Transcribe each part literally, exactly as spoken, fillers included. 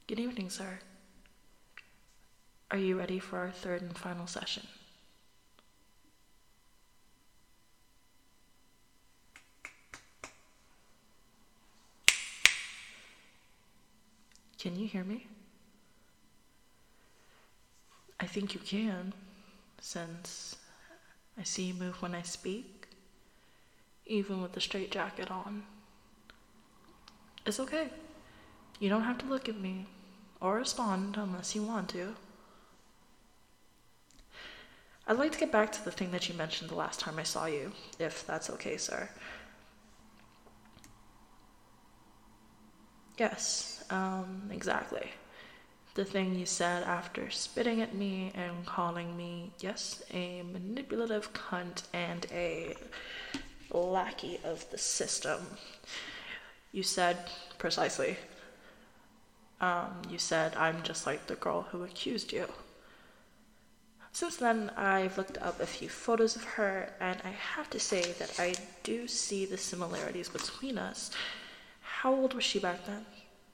Good evening, sir. Are you ready for our third and final session? Can you hear me? I think you can, since I see you move when I speak, even with the straitjacket on. It's okay. You don't have to look at me or respond unless you want to. I'd like to get back to the thing that you mentioned the last time I saw you, if that's okay, sir. Yes, um, exactly. The thing you said after spitting at me and calling me, yes, a manipulative cunt and a lackey of the system. You said, precisely, um, you said I'm just like the girl who accused you. Since then, I've looked up a few photos of her, and I have to say that I do see the similarities between us. How old was she back then?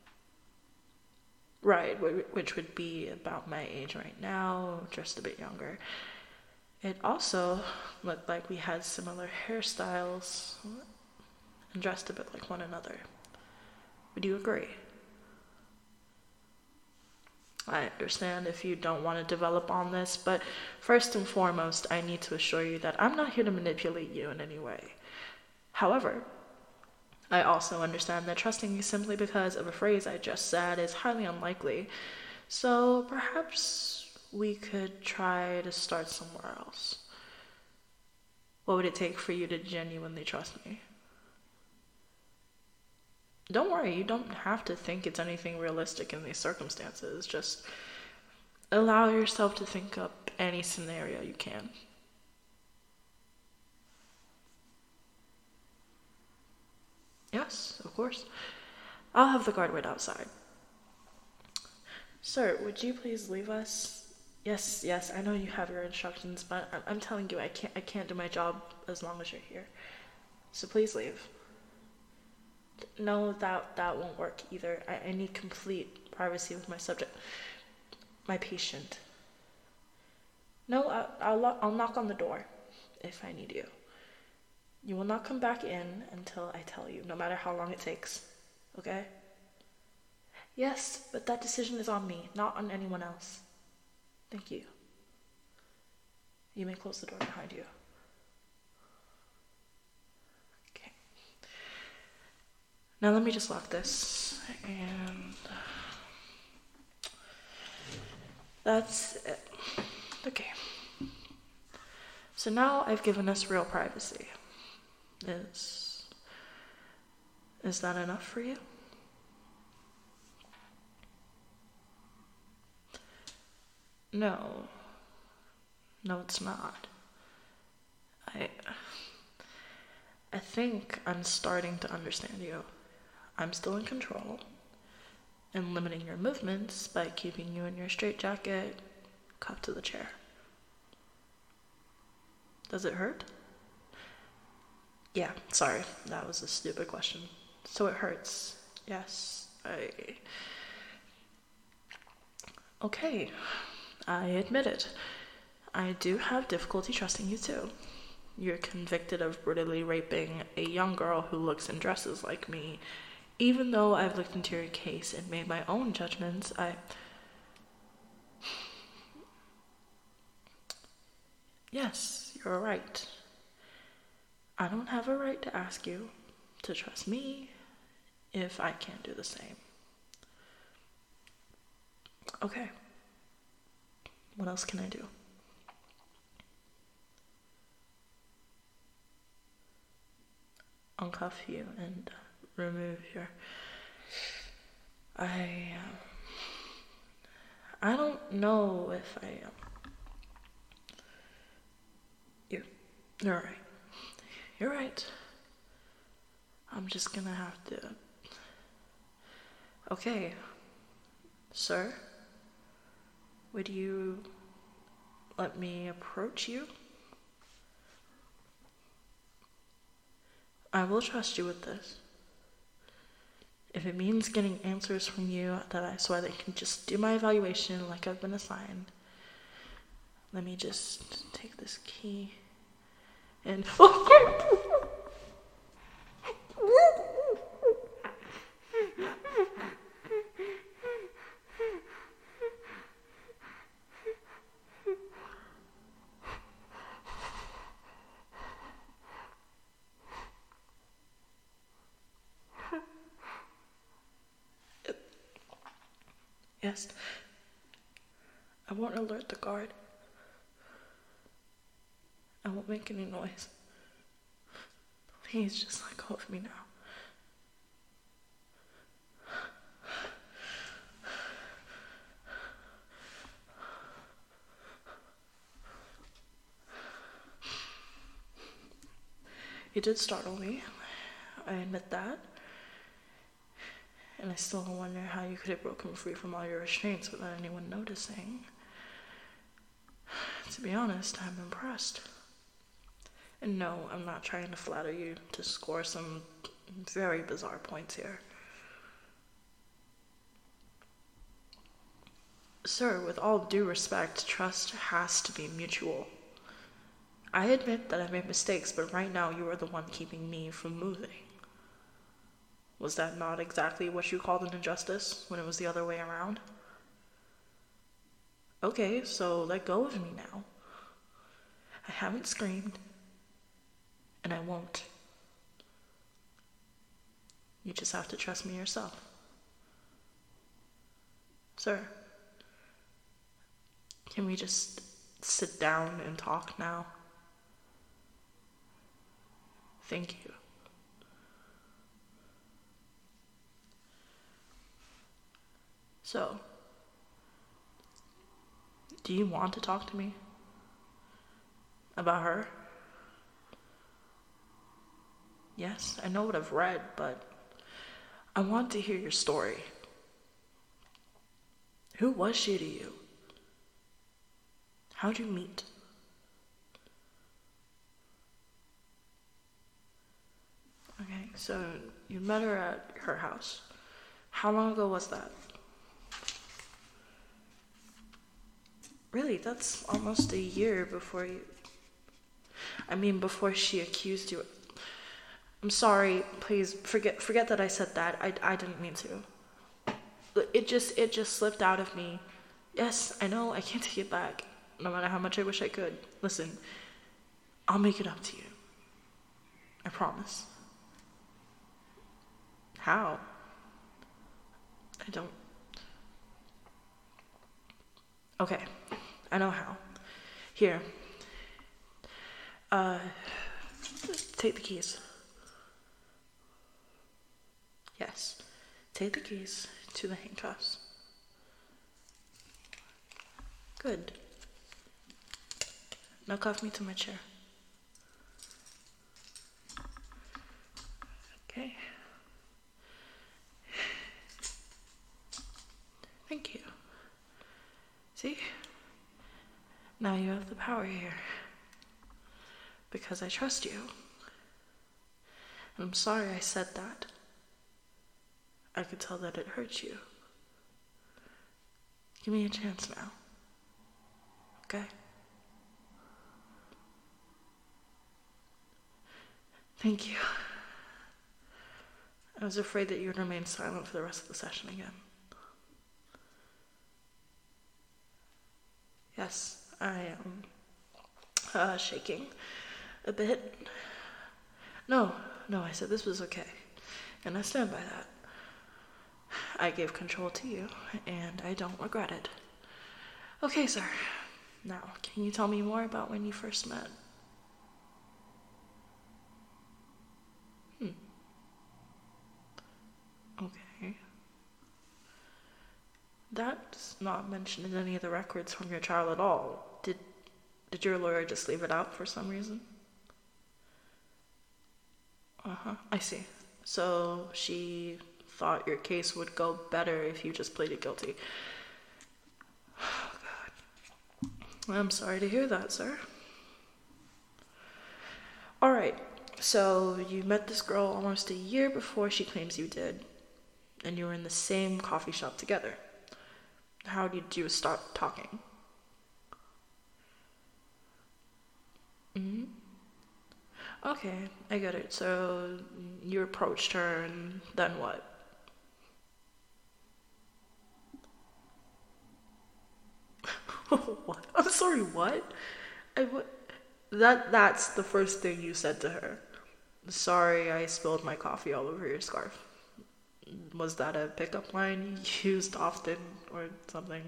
Right, which would be about my age right now, just a bit younger. It also looked like we had similar hairstyles and dressed a bit like one another. Would you agree? I understand if you don't want to develop on this, but first and foremost, I need to assure you that I'm not here to manipulate you in any way. However, I also understand that trusting you simply because of a phrase I just said is highly unlikely, so perhaps we could try to start somewhere else. What would it take for you to genuinely trust me? Don't worry, you don't have to think it's anything realistic in these circumstances. Just allow yourself to think up any scenario you can. Yes, of course. I'll have the guard wait outside. Sir, would you please leave us? Yes, yes, I know you have your instructions, but I'm, I'm telling you, I can't, I can't do my job as long as you're here. So please leave. No, that that won't work either. I, I need complete privacy with my subject, my patient. No, I, I'll lo- I'll knock on the door if I need you. You will not come back in until I tell you, no matter how long it takes. Okay? Yes, but that decision is on me, not on anyone else. Thank you. You may close the door behind you. Now let me just lock this, and that's it. Okay. So now I've given us real privacy. Is, is that enough for you? No. No, it's not. I, I think I'm starting to understand you. I'm still in control and limiting your movements by keeping you in your straitjacket, cuffed to the chair. Does it hurt? Yeah, sorry, that was a stupid question. So it hurts. Yes, I... Okay, I admit it. I do have difficulty trusting you too. You're convicted of brutally raping a young girl who looks and dresses like me. Even though I've looked into your case and made my own judgments, I... Yes, you're right. I don't have a right to ask you to trust me if I can't do the same. Okay. What else can I do? Uncuff you and remove your... I... Um, I don't know if I... Um, you, you're right. You're right. I'm just gonna have to... Okay. Sir? Would you let me approach you? I will trust you with this. If it means getting answers from you that I so I can just do my evaluation like I've been assigned. Let me just take this key and yes. I won't alert the guard. I won't make any noise. Please just let go of me now. You did startle me. I admit that. And I still wonder how you could have broken free from all your restraints without anyone noticing. To be honest, I'm impressed. And no, I'm not trying to flatter you to score some very bizarre points here. Sir, with all due respect, trust has to be mutual. I admit that I made mistakes, but right now you are the one keeping me from moving. Was that not exactly what you called an injustice when it was the other way around? Okay, so let go of me now. I haven't screamed, and I won't. You just have to trust me yourself. Sir, can we just sit down and talk now? Thank you. So, do you want to talk to me about her? Yes, I know what I've read, but I want to hear your story. Who was she to you? How'd you meet? Okay, so you met her at her house. How long ago was that? Really, that's almost a year before you... I mean, before she accused you. I'm sorry, please, forget forget that I said that. I, I didn't mean to. It just, it just slipped out of me. Yes, I know, I can't take it back, no matter how much I wish I could. Listen, I'll make it up to you. I promise. How? I don't... Okay, I know how. Here. Uh, take the keys. Yes, take the keys to the handcuffs. Good. Now cuff me to my chair. Okay. Thank you. See? Now you have the power here. Because I trust you. And I'm sorry I said that. I could tell that it hurt you. Give me a chance now. Okay? Thank you. I was afraid that you would remain silent for the rest of the session again. Yes, I am uh, shaking a bit. No, no, I said this was okay. And I stand by that. I gave control to you, and I don't regret it. Okay, sir. Now, can you tell me more about when you first met? Hmm. Okay. That's not mentioned in any of the records from your trial at all. Did did your lawyer just leave it out for some reason? Uh-huh, I see. So she thought your case would go better if you just pleaded guilty. Oh, God. I'm sorry to hear that, sir. Alright, so you met this girl almost a year before she claims you did. and you were in the same coffee shop together. How did you start talking? Mm-hmm. Okay, I get it. So you approached her, and then what? What? I'm sorry, what? I, what? That, that's the first thing you said to her. Sorry, I spilled my coffee all over your scarf. Was that a pickup line you used often or something?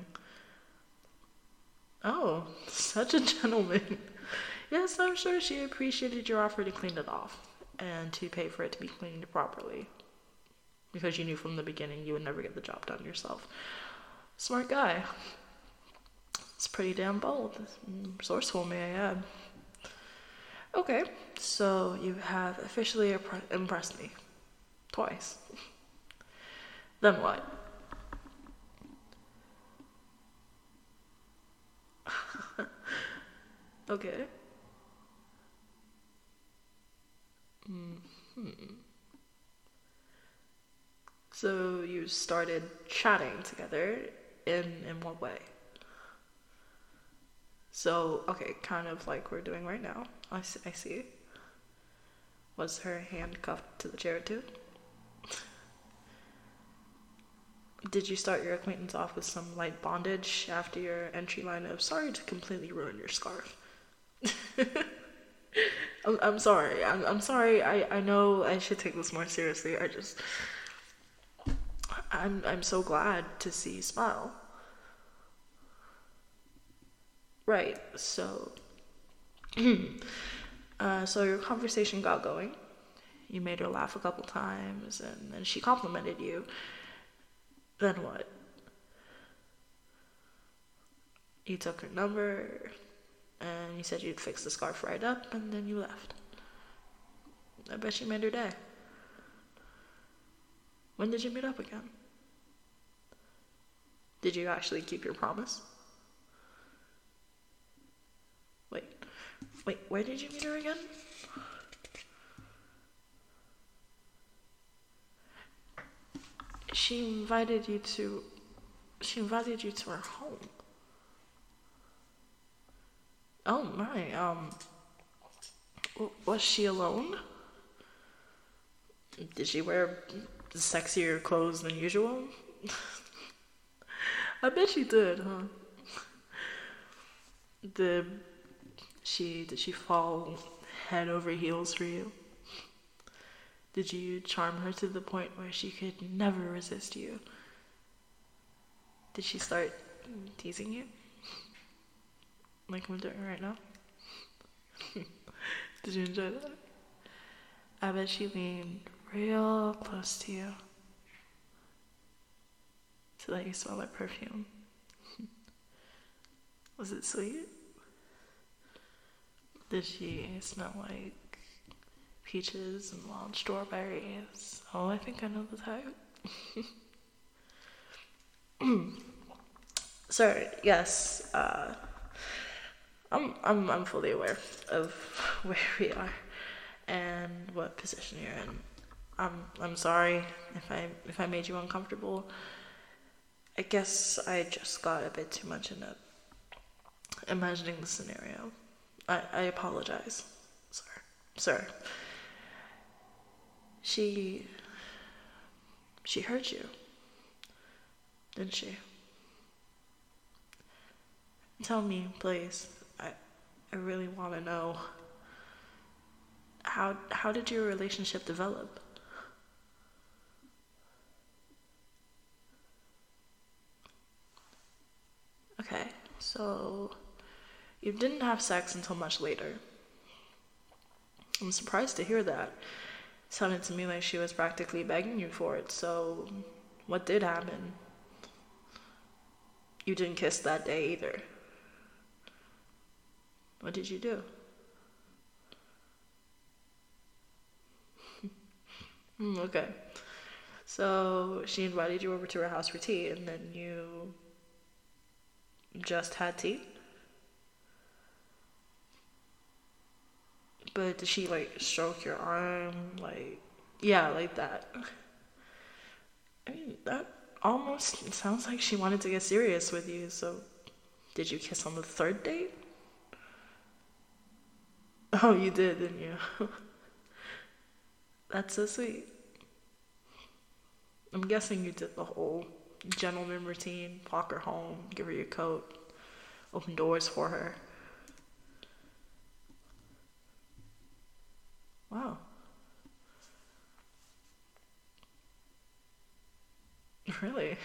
Oh, such a gentleman. Yes, I'm sure she appreciated your offer to clean it off and to pay for it to be cleaned properly. Because you knew from the beginning you would never get the job done yourself. Smart guy. It's pretty damn bold. Resourceful, may I add. Okay, so you have officially impressed me. Twice. Then what? Okay. Hmm. So you started chatting together in in what way? So, okay, kind of like we're doing right now. I see. I see. Was her hand cuffed to the chair too? Did you start your acquaintance off with some light bondage after your entry line of sorry to completely ruin your scarf? I'm, I'm sorry. I'm, I'm sorry. I, I know I should take this more seriously. I just I'm I'm so glad to see you smile. Right. So uh, so your conversation got going. You made her laugh a couple times and then she complimented you. Then what? You took her number and you said you'd fix the scarf right up and then you left. I bet you made her day. When did you meet up again? Did you actually keep your promise? Wait, wait, where did you meet her again? She invited you to, she invited you to her home. Oh my, um, was she alone? Did she wear sexier clothes than usual? I bet she did, huh? Did she, did she fall head over heels for you? Did you charm her to the point where she could never resist you? Did she start teasing you? Like I'm doing right now? Did you enjoy that? I bet she leaned real close to you to let you smell her perfume. Was it sweet? Did she smell like peaches and wild strawberries? Oh, I think I know the type. Sorry, yes, uh, I'm, I'm, I'm fully aware of where we are and what position you're in. I'm, I'm sorry if I, if I made you uncomfortable. I guess I just got a bit too much in it. Imagining the scenario. I, I apologize, sir. Sir. She, she hurt you, didn't she? Tell me, please. I, I really want to know. How, how did your relationship develop? Okay, so you didn't have sex until much later. I'm surprised to hear that. It sounded to me like she was practically begging you for it, so what did happen? You didn't kiss that day either. What did you do? Hmm, okay. So she invited you over to her house for tea, and then you just had tea? But did she, like, stroke your arm? Like, yeah, like that. I mean, that almost sounds like she wanted to get serious with you, so did you kiss on the third date? Oh, you did, didn't you? That's so sweet. I'm guessing you did the whole gentleman routine, walk her home, give her your coat, open doors for her. Wow. Really?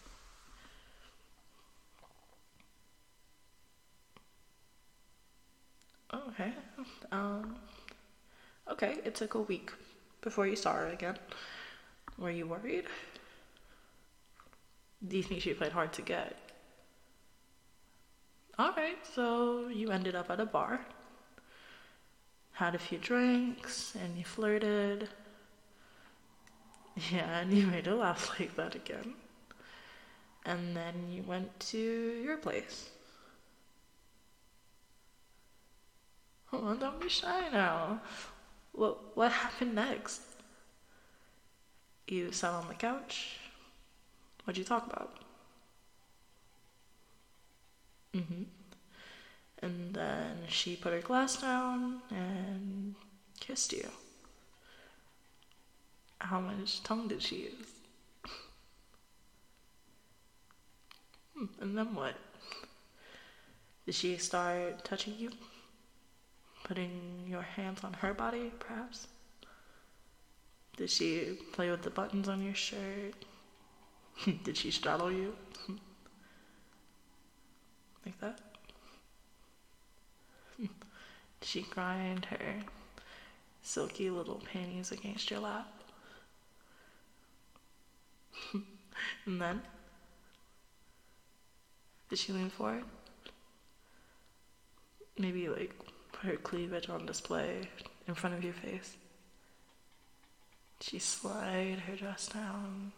Okay. Um, okay, it took a week before you saw her again. Were you worried? Do you think she played hard to get? Alright, so you ended up at a bar, had a few drinks, and you flirted. Yeah, and you made her laugh like that again. And then you went to your place. Oh, don't be shy now. What what happened next? You sat on the couch. What'd you talk about? Mm-hmm. And then she put her glass down and kissed you. How much tongue did she use? Hmm, and then what? Did she start touching you? Putting your hands on her body, perhaps? Did she play with the buttons on your shirt? Did she straddle you? Like that? Did she grind her silky little panties against your lap? And then? Did she lean forward? Maybe like put her cleavage on display in front of your face? She slide her dress down.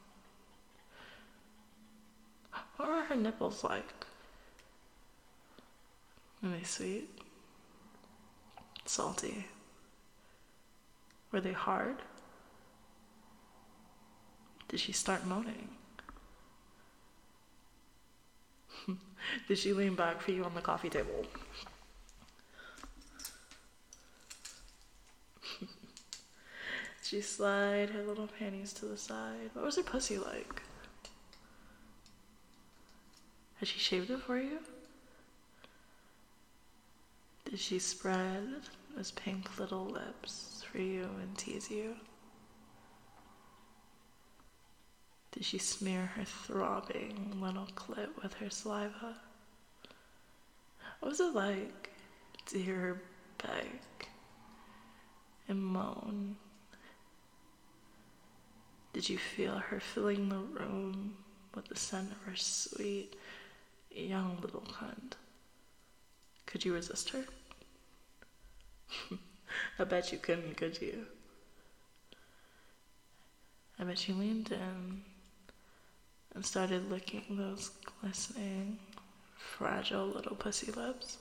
What were her nipples like? Were they sweet? Salty? Were they hard? Did she start moaning? Did she lean back for you on the coffee table? She slid her little panties to the side. What was her pussy like? Had she shaved it for you? Did she spread those pink little lips for you and tease you? Did she smear her throbbing little clit with her saliva? What was it like to hear her beg and moan? Did you feel her filling the room with the scent of her sweet, young little cunt? Could you resist her? I bet you couldn't, could you? I bet you leaned in and started licking those glistening, fragile little pussy lips.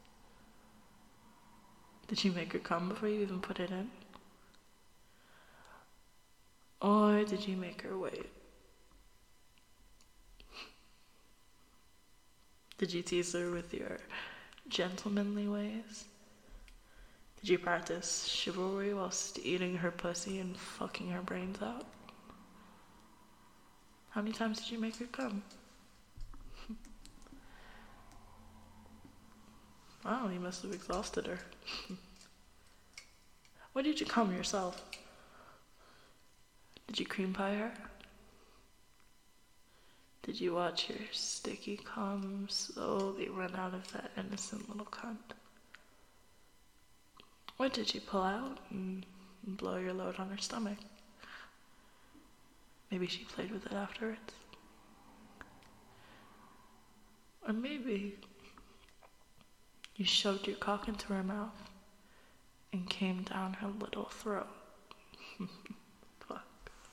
Did you make her come before you even put it in? Or did you make her wait? Did you tease her with your gentlemanly ways? Did you practice chivalry whilst eating her pussy and fucking her brains out? How many times did you make her come? Wow, you must have exhausted her. Why did you come yourself? Did you cream pie her? Did you watch your sticky cum slowly run out of that innocent little cunt? Or did you pull out and blow your load on her stomach? Maybe she played with it afterwards. Or maybe you shoved your cock into her mouth and came down her little throat. Fuck.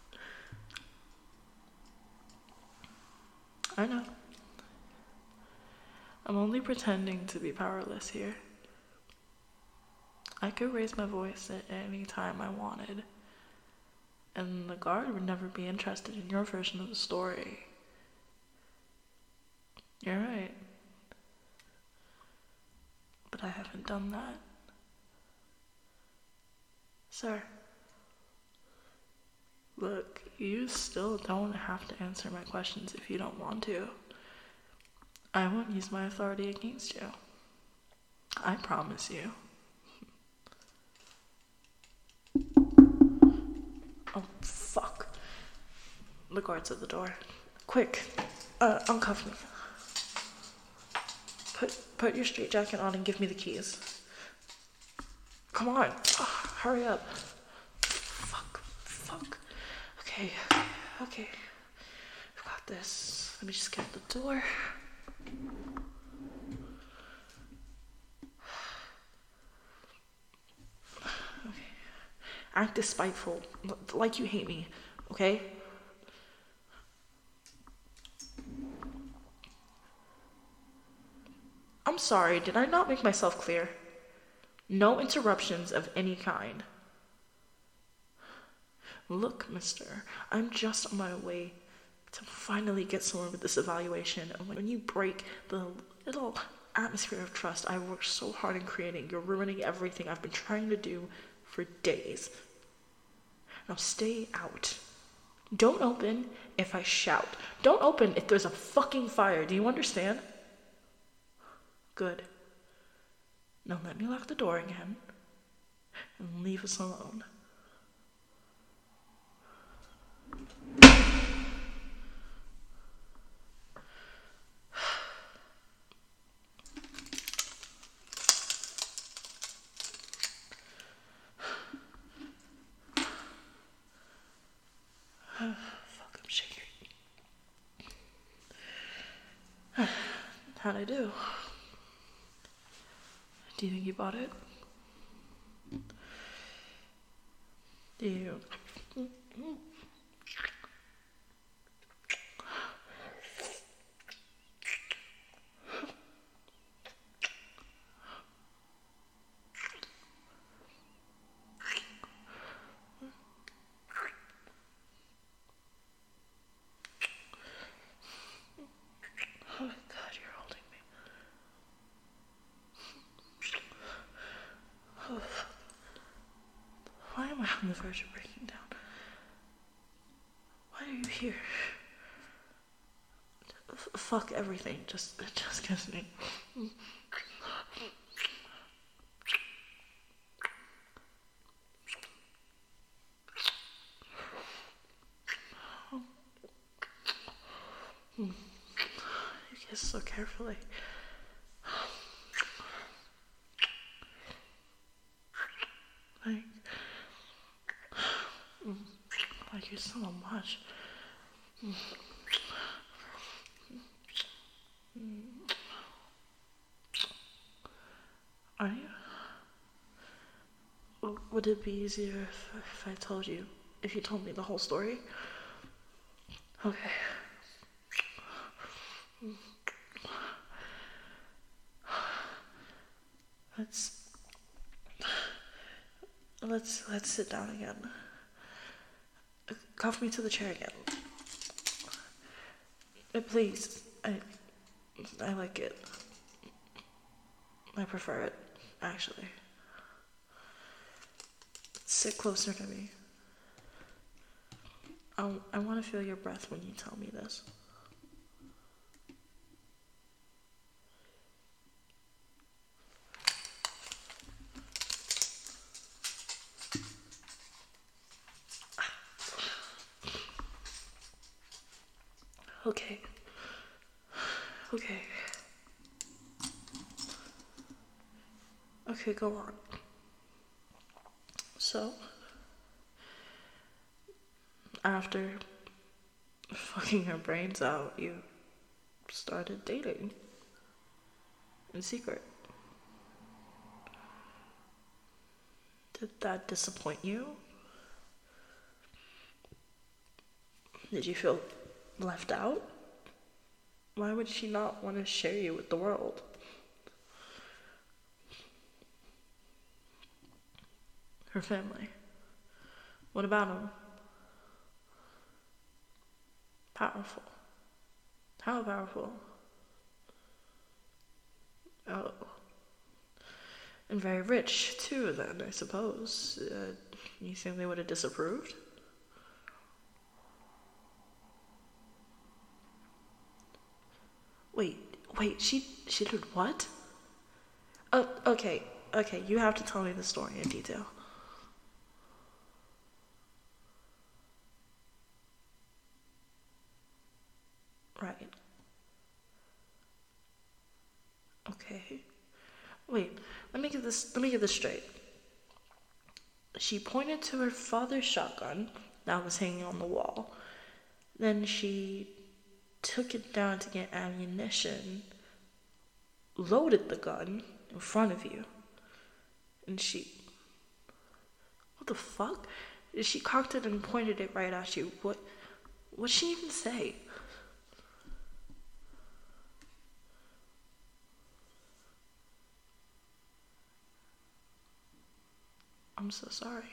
I know. I'm only pretending to be powerless here. I could raise my voice at any time I wanted. And the guard would never be interested in your version of the story. You're right. But I haven't done that. Sir. Look, you still don't have to answer my questions if you don't want to. I won't use my authority against you. I promise you. Oh, fuck. The guard's at the door. Quick, uh, uncuff me. Put, put your straitjacket on and give me the keys. Come on, oh, hurry up. Fuck, fuck. Okay, okay, okay. I've got this. Let me just get the door. Okay. Act despiteful, like you hate me, okay? I'm sorry, did I not make myself clear? No interruptions of any kind. Look, mister, I'm just on my way to finally get somewhere with this evaluation, and when you break the little atmosphere of trust I worked so hard in creating, you're ruining everything I've been trying to do for days. Now stay out. Don't open if I shout. Don't open if there's a fucking fire. Do you understand? Good. Now let me lock the door again and leave us alone. Fuck, I'm shaking. How'd I do? Do you think you bought it? Do you? Oh God, you're holding me. Oh. Why am I on the verge of breaking down? Why are you here? F- fuck everything. Just, just kiss me. You kiss so carefully. Like, like you so much. Are you? Would it be easier if, if I told you, if you told me the whole story? Okay. Let's let's let's sit down again. Cuff me to the chair again. Uh, Please, I I like it. I prefer it, actually. Sit closer to me. I I want to feel your breath when you tell me this. Okay. Okay. Okay, go on. So, after fucking your brains out, you started dating in secret. Did that disappoint you? Did you feel left out? Why would she not want to share you with the world? Her family. What about them? Powerful. How powerful? Oh. And very rich, too, then, I suppose. Uh, you think they would have disapproved? Wait, wait, she she did what? Oh, okay, okay, you have to tell me the story in detail. Right. Okay. Wait, let me get this let me get this straight. She pointed to her father's shotgun that was hanging on the wall. Then she took it down to get ammunition, loaded the gun in front of you, and she... What the fuck? She cocked it and pointed it right at you. What... What'd she even say? I'm so sorry.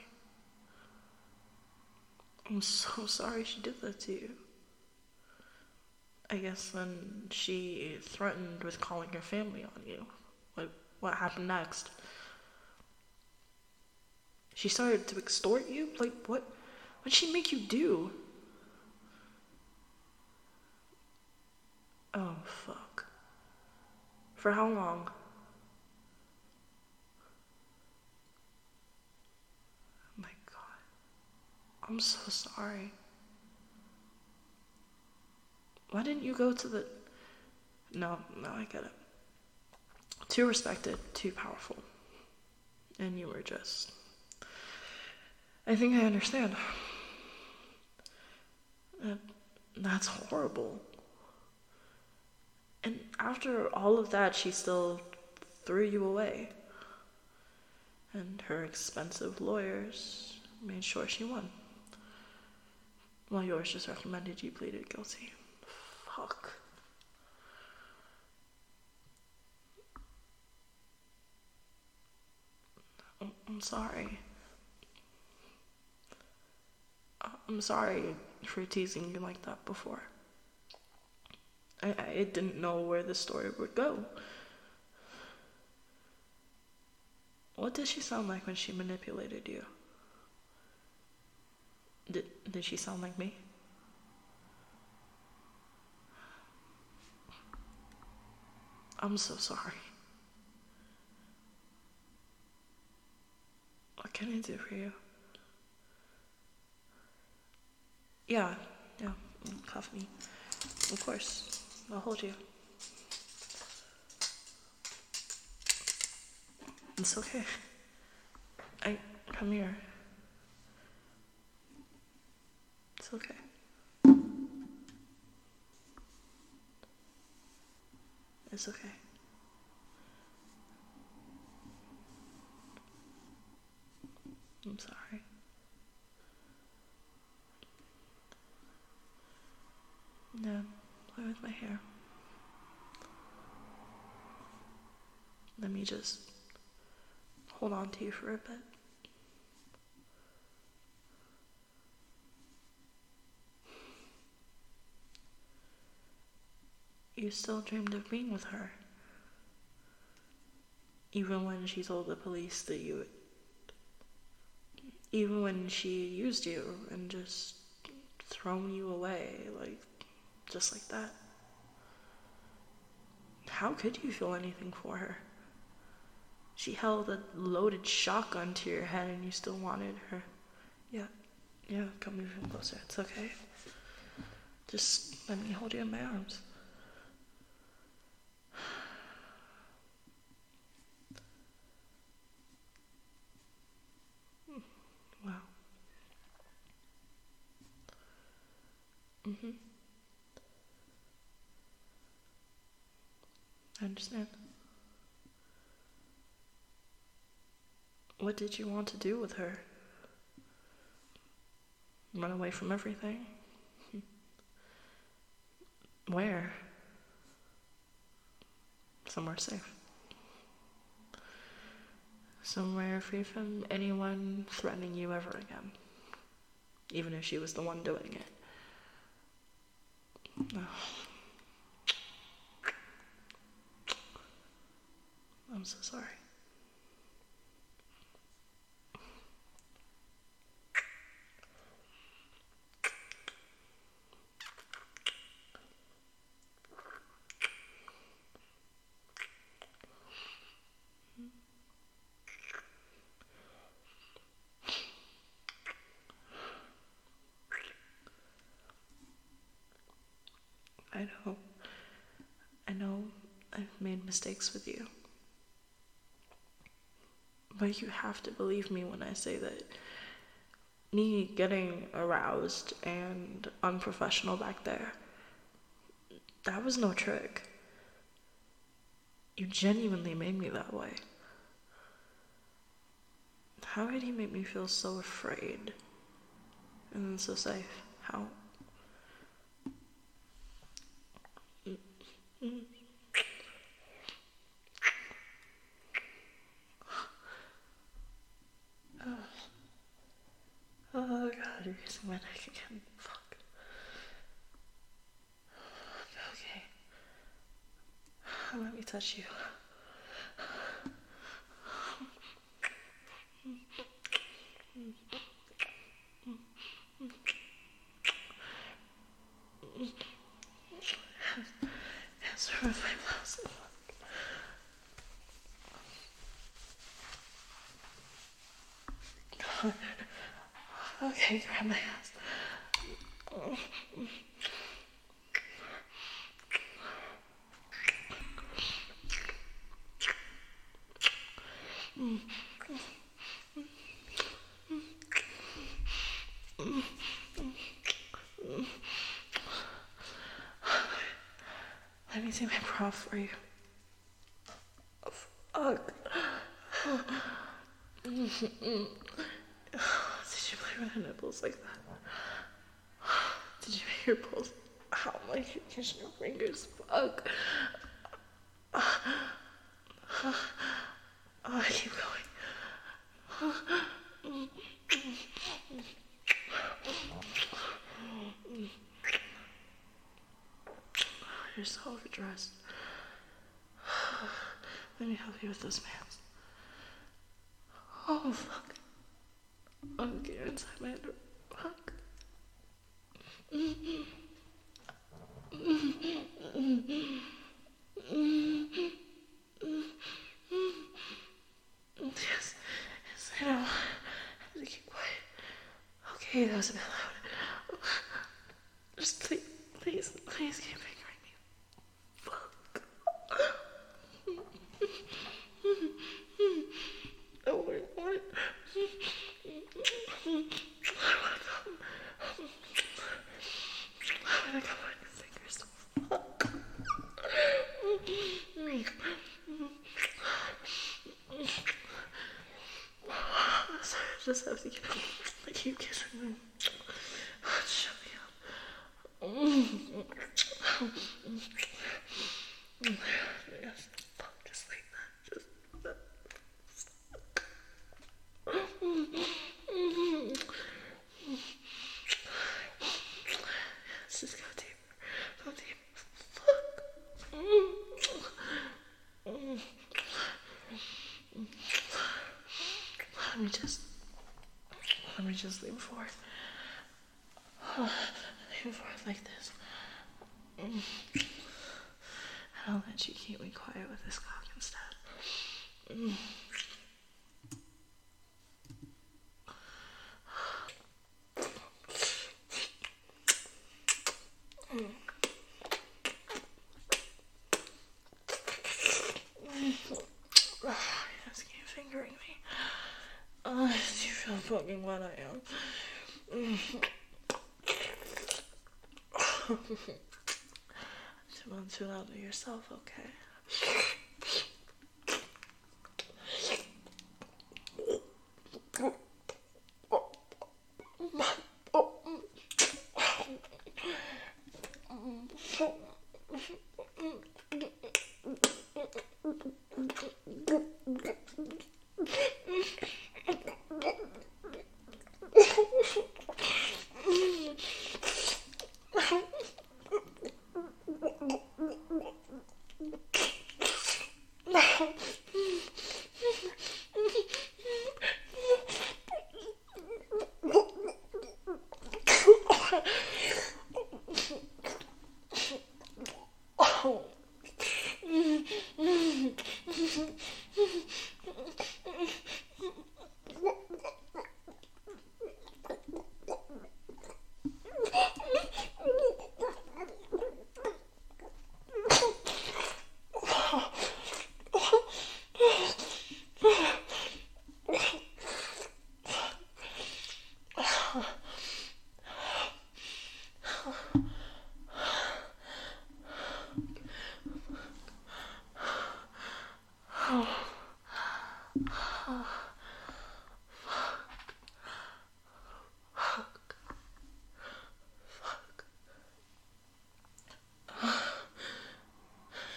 I'm so sorry she did that to you. I guess then she threatened with calling her family on you. Like, what happened next? She started to extort you? Like, what? What'd she make you do? Oh, fuck. For how long? Oh my god. I'm so sorry. Why didn't you go to the... No, no, I get it. Too respected, too powerful. And you were just... I think I understand. That, that's horrible. And after all of that, she still threw you away. And her expensive lawyers made sure she won. While yours just recommended you pleaded guilty. Fuck. I'm sorry. I'm sorry for teasing you like that before. I, I didn't know where the story would go. What did she sound like when she manipulated you? Did, did she sound like me? I'm so sorry. What can I do for you? Yeah, yeah, cuff me. Of course, I'll hold you. It's okay. I, come here. It's okay. It's okay. I'm sorry. No, play with my hair. Let me just hold on to you for a bit. You still dreamed of being with her. Even when she told the police that you... Even when she used you and just thrown you away, like, just like that. How could you feel anything for her? She held a loaded shotgun to your head and you still wanted her. Yeah, yeah, come even closer. It's okay. Just let me hold you in my arms. Wow. Mm-hmm. I understand. What did you want to do with her? Run away from everything? Where? Somewhere safe. Somewhere free from anyone threatening you ever again. Even if she was the one doing it. I'm so sorry. I know. I know I've made mistakes with you. But you have to believe me when I say that me getting aroused and unprofessional back there, that was no trick. You genuinely made me that way. How did he make me feel so afraid and then so safe? How? Mm. Oh. Oh god, you're kissing my neck again. Fuck. Okay. Let me touch you. Hands are my blouse. Okay, grab my ass. Let me take my bra for you. Oh, fuck. Did you play with her nipples like that? Did you make your balls? Ow, my kiss your fingers. Fuck. Oh, I keep going. You're so overdressed. Let me help you with those pants. Oh, fuck. Oh, get inside my under. Fuck. Yes, yes, I know. I have to keep quiet. Okay, that was a bit loud. Just please, please, please keep fingering me. Fuck. I want it, I want it. I want to come. I want to come on your fingers. Fuck. Sorry, I just have to keep, I keep kissing them. Shut me up. Yes, fuck, just like that. Just that. Let's just go deeper. Go deeper. Fuck. Let me just, let me just lean forward. Lean forward like this. And I'll let you keep me quiet with this cock instead. Yes, keep fingering me. Oh, do you feel fucking what I am? Don't too loud to yourself, okay?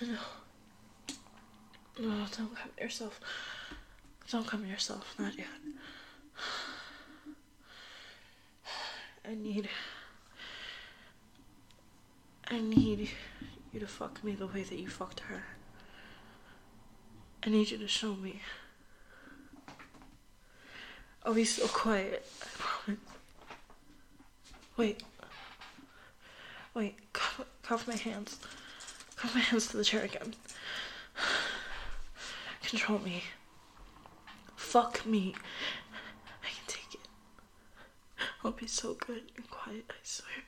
No. No, don't come yourself. Don't come yourself, not yet. I need... I need you to fuck me the way that you fucked her. I need you to show me. I'll be so quiet, I promise. Wait. Wait, cuff, cuff my hands. Cuff my hands to the chair again. Control me. Fuck me. I can take it. I'll be so good and quiet, I swear.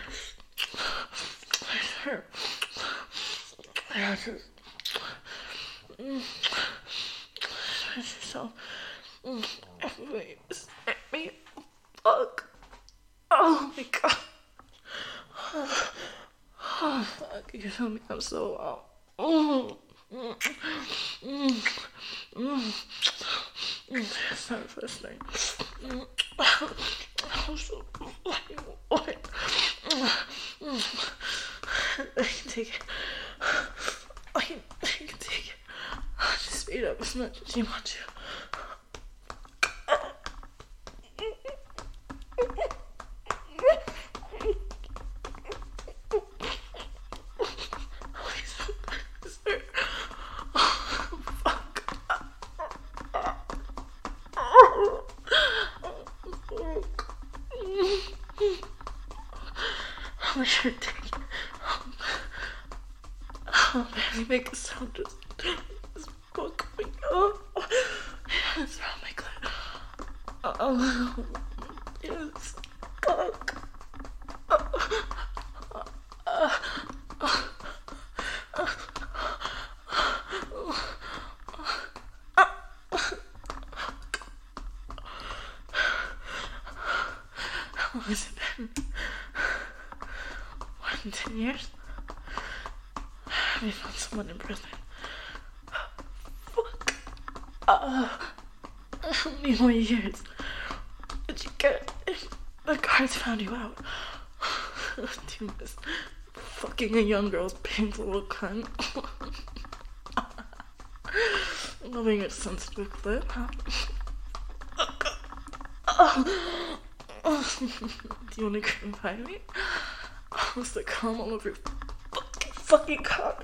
I swear. I have to... Mm. Stretch yourself. Mm. Wait, let me... Fuck. Oh my god. Oh, fuck. You feel me? I'm so out. Oh. Mm. Mm. Mm. Mm. It's not the first thing. Mm. I'm so fucking wet. Mm. I can take it. I can, I can take it. Just speed up as much as you want to. I should take it. Oh, man, make a sound just, just fuck me up. It's around my clit. Oh, yes, fuck. How long has it been? One, ten years? We found someone in prison. Fuck. Uh, how many more years did you get if the guards found you out? Do you miss fucking a young girl's painful little cunt? Loving your sensitive clit, huh? Do you wanna confide me? I was like, come all over your fucking, fucking cock.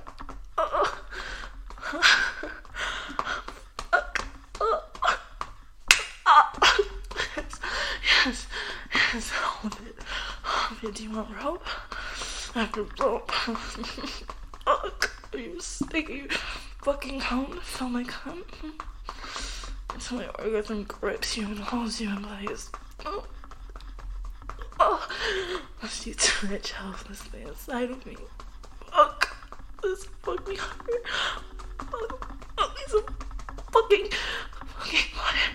Yes, yes, all of it. All of it. Do you want rope? After rope. Fuck. Are you sick? Are you fucking home? Feel my cum? Until my orgasm grips you and holds you in place. Oh. Oh. Must you twitch helplessly inside of me? Fuck. This fucking hard. Fuck. Oh, he's a fucking, fucking fire.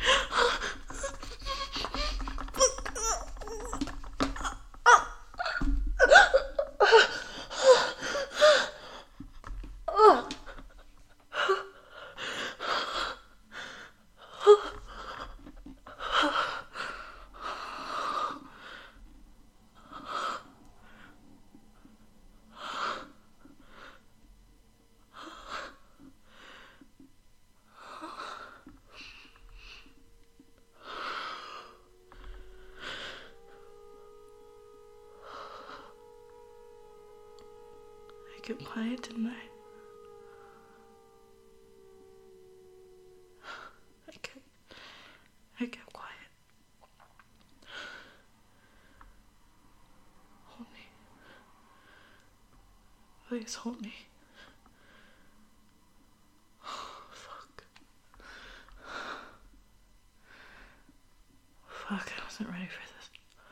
I kept quiet, didn't I? I kept, I kept quiet. Hold me. Please hold me. Oh, fuck. Fuck, I wasn't ready for this.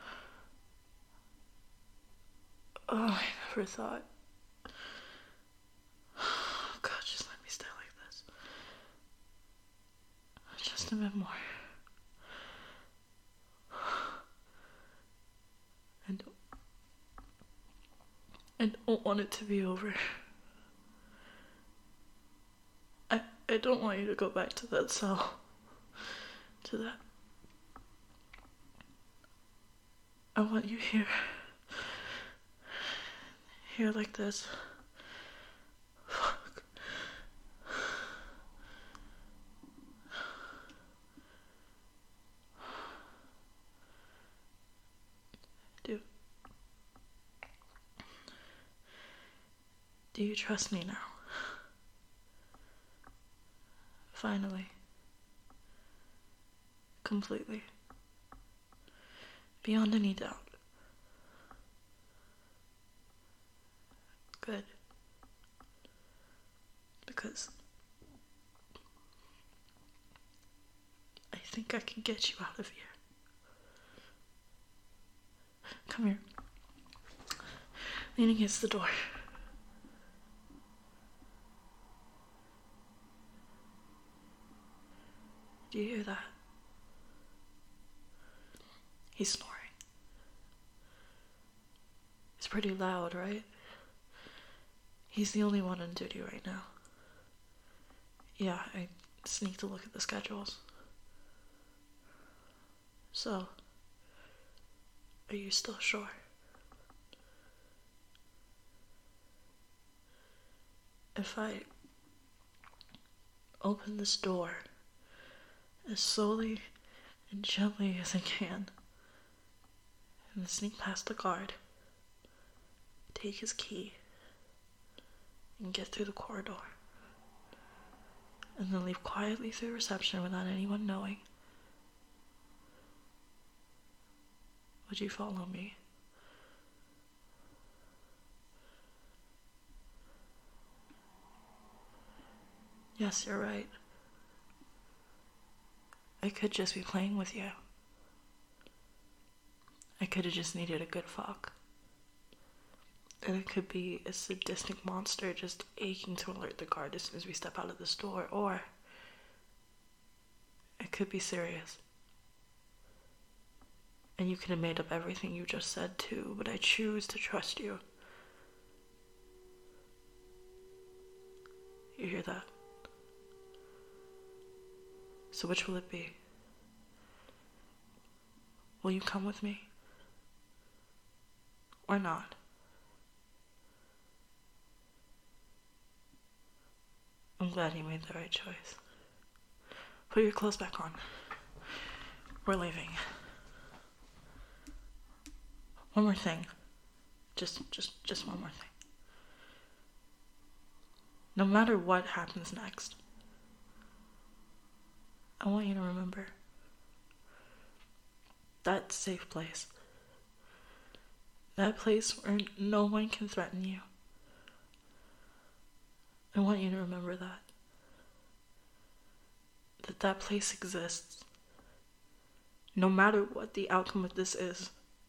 Oh, I never thought. God, just let me stay like this. Just a bit more. I don't, I don't want it to be over. I, I don't want you to go back to that cell. To that. I want you here. Here like this. Fuck. Do you trust me now? Finally. Completely. Beyond any doubt. Good. Because I think I can get you out of here. Come here. Lean against the door. Do you hear that? He's snoring. It's pretty loud, right? He's the only one on duty right now. Yeah, I sneaked to look at the schedules. So, are you still sure? If I open this door as slowly and gently as I can, and sneak past the guard, take his key, and get through the corridor, and then leave quietly through reception without anyone knowing, would you follow me? Yes, you're right. I could just be playing with you. I could have just needed a good fuck. And it could be a sadistic monster just aching to alert the guard as soon as we step out of the store, or it could be serious. And you could have made up everything you just said too, but I choose to trust you. You hear that? So which will it be? Will you come with me? Or not? I'm glad you made the right choice. Put your clothes back on. We're leaving. One more thing. Just, just, just one more thing. No matter what happens next, I want you to remember that safe place. That place where no one can threaten you. I want you to remember that. That that place exists. No matter what the outcome of this is.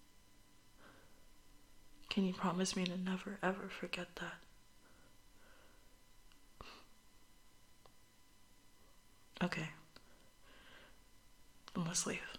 Can you promise me to never ever forget that? Okay. Then let's leave.